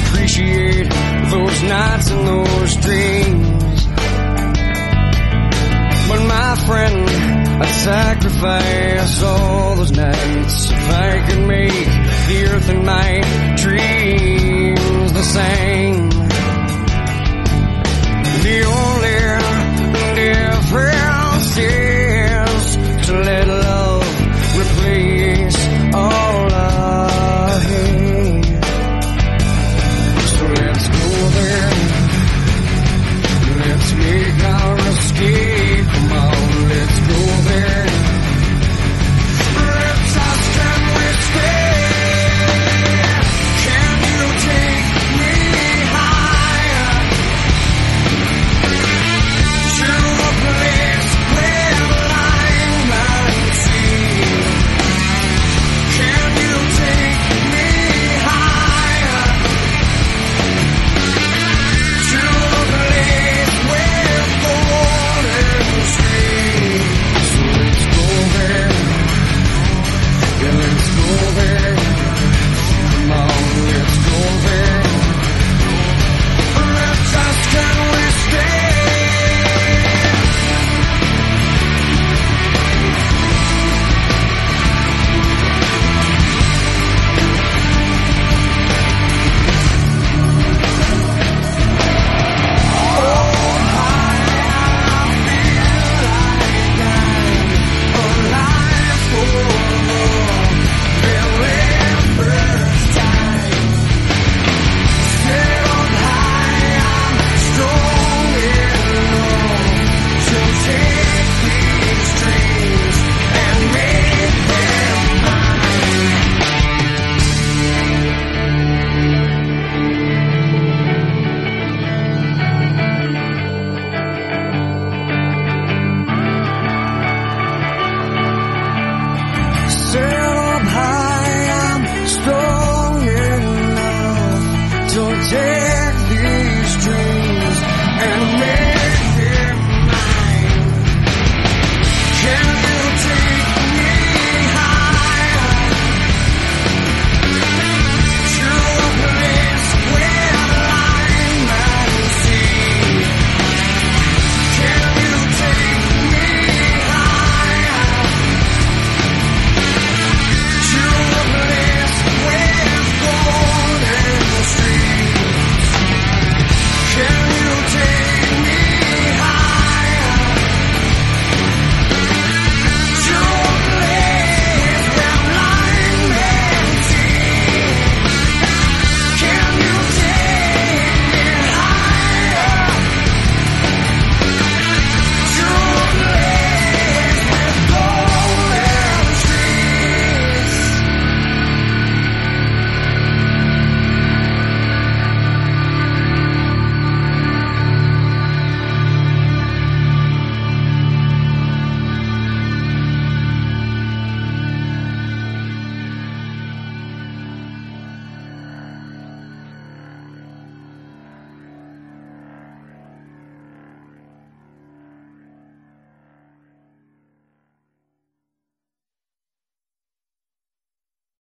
appreciate those nights and those dreams. But my friend, I'd sacrifice all those nights if I could make the earth and my dreams the same. The only difference is to let love replace all I hate. So let's go there. Let's make our escape. Come on, let's go there. Let's ask, can we stay? Can you take me higher to a place where blind man see? Can you take me higher to a place where the water's free? So let's go there. Yeah, let's go there. Come on, let's go there. Let's ask, can we stay? Set up high, I'm strong enough to take